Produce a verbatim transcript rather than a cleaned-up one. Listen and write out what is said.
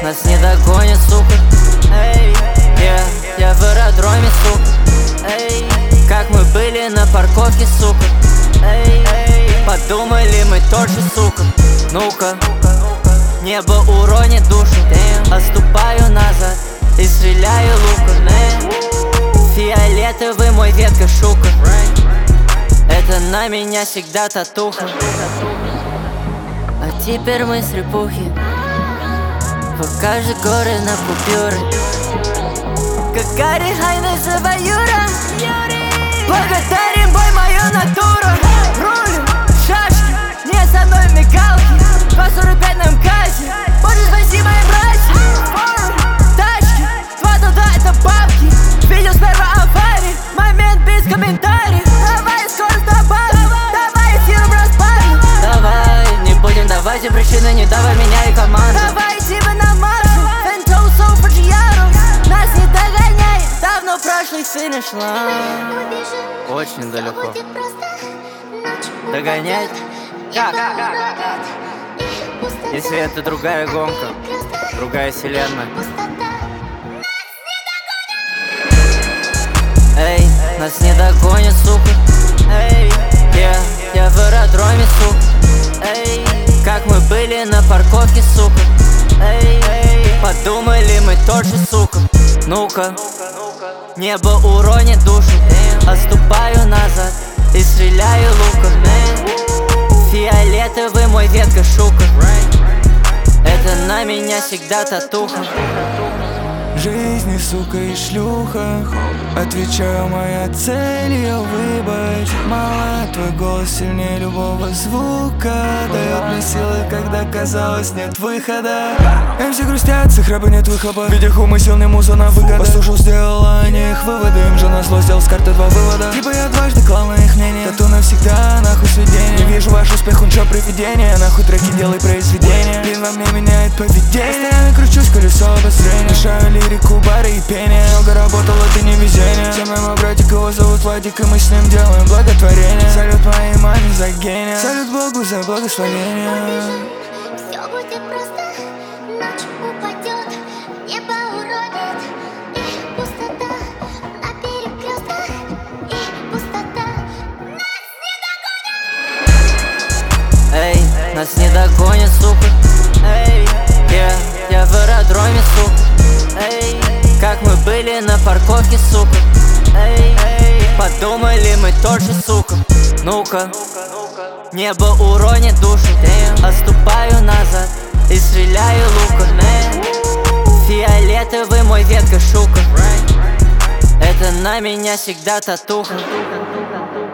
нас не догонит, сука. Эй, yeah, я в аэродроме, сука. Эй, как мы были на парковке, сука. Эй, подумали мы тоже, сука. Ну-ка, небо уронит душу. Отступаю назад и стреляю луком. Фиолетовый мой ветка шука. Это на меня всегда татуха. А теперь мы с репухи. Покажи горы на купюры. Как Гарри Хайна завоюра. Благодарим, бой, мою натуру. Рулю, шашки, не со мной мигалки. По сорок пять на МКАДе. Боже, спасибо моим братьям. Тачки, два туда это бабки. Видел сперва аварии, момент без комментариев. Давай скорость добавим, давай эфир в распаре. Давай, не будем давать им причины, не давай меня и команду. Давайте вы на маршу, Фэнтоусов по Джиару. Нас не догоняет, давно прошлый финиш-лайн. Очень далеко. Догонять? Как? Если это другая гонка, другая вселенная. Эй, нас не догонит, сука. Эй, yeah, я в аэродроме, сука. Эй, как мы были на парковке, сука. Эй, подумали мы тоже, сука. Ну-ка, небо уронит душу. Отступаю назад и стреляю луком. Фиолетовый мой ветка шука. Это на меня всегда татуха. Жизнь и сука и шлюха. Отвечаю, моя цель ее выбыть. Мало, твой голос сильнее любого звука. Дает мне силы, когда казалось нет выхода. Им все грустят, с их раба нет выхлопа. Видя умысел, не муза на выгода. Послушал, сделала они их выводы. Им же на зло сделал с карты два вывода. Типа я дважды клал на их мнение. Тату навсегда, нахуй сведение. Не вижу ваш успех, он чё привидение. Нахуй треки, делай произведение. Блин, во мне меняет поведение. Постоянно кручусь, колесо обострения. Мешаю лирику, бары и пение. Много работал, это не везение. Со мной мой братик, его зовут Владик, и мы с ним делаем благотворение. Салют моей маме за гения. Салют Богу за благословение. Все будет просто, ночь упадет, небо уронит. И пустота на перекрестках, и пустота. Нас не догонят. Эй, нас не догонит, сука. Эй, yeah, я в аэродроме, сука. Эй, как мы были на парковке, сука. Эй, подумали мы тоже, сука. Ну-ка, небо уронит душу. Отступаю назад и стреляю луком. Фиолетовый мой ветка шука. Это на меня всегда татуха.